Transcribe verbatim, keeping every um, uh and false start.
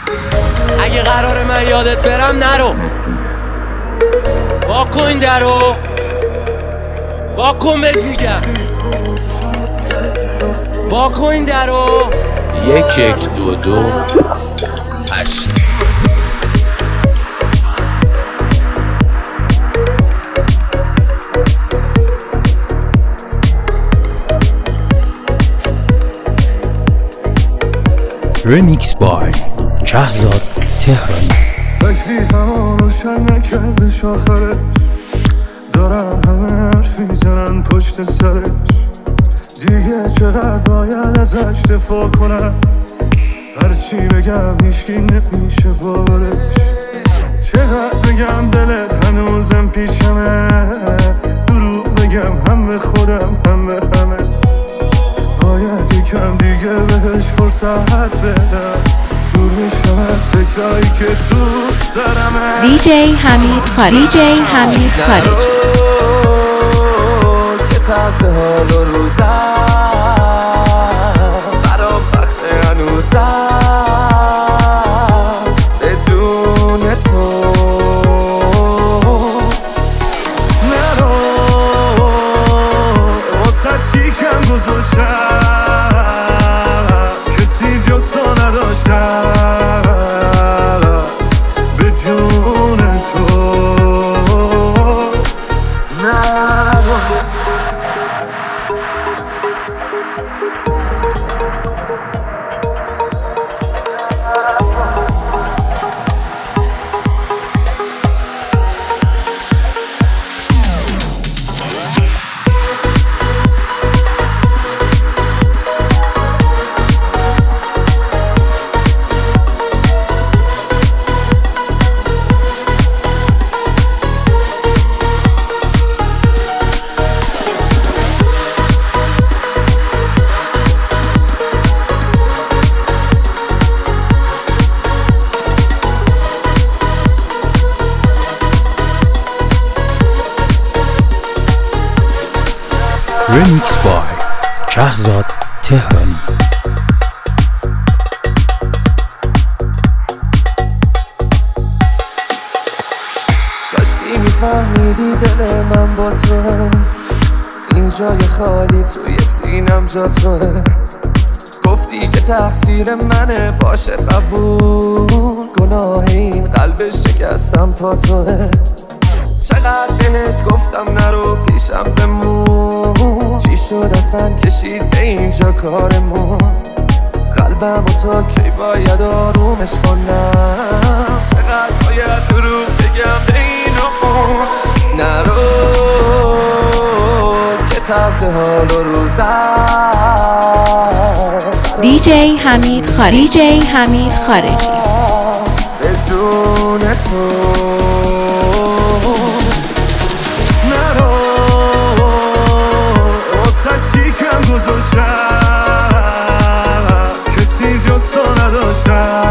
اگه قرار من یادت برم نرو، واکن این درو، واکن بهت میگم، واکن این درو. یک یک دو دو هشت. ریمیکس بای شهزاد تهرانی. تکلیفمو روشن نکردش آخرش، دارن همه حرف میزنن پشت سرش. دیگه چقدر باید ازش دفاع کنم، هرچی بگم هیچکی نمیشه باورش. چقدر بگم دلت هنوزم پیشمه، دروغ بگم هم به خودم هم به همه. باید یکم دیگه بهش فرصت بدم، دور میشم از فکرایی که تو سرمه. دی جی حمید خارجی، دی جی حمید خارجی. که تلخ حال و روزم برام سخته هنوزم بدون تو. نرو واسه چی کم گذاشتم، کسی جز تو نداشتم به جون تو. نرو ریمیکس بای شهزاد تهرانی. داشتی میفهمیدی دل من با توه، این جای خالی توی سینم جا توه. گفتی که تقصیر منه باشه قبول، گناه این قلب شکستم پا توه. چقدر بهت گفتم نرو پیشم بمون، چی شد اصلا کشید به اینجا کارمون. قلبم و تا کی باید آرومش کنم، چقدر باید دروغ بگم به این و اون. نرو که تلخ حال و روزم. دی جی حمید خارجی، دی جی حمید خارجی. بدون تو نرو واسه چی کم گذاشتم، کسی جز تو نداشتم